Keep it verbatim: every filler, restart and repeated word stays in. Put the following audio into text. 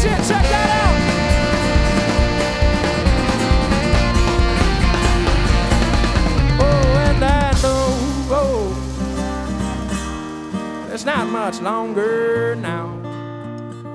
shit, check that out. Oh, and I know, oh, there's not much longer now.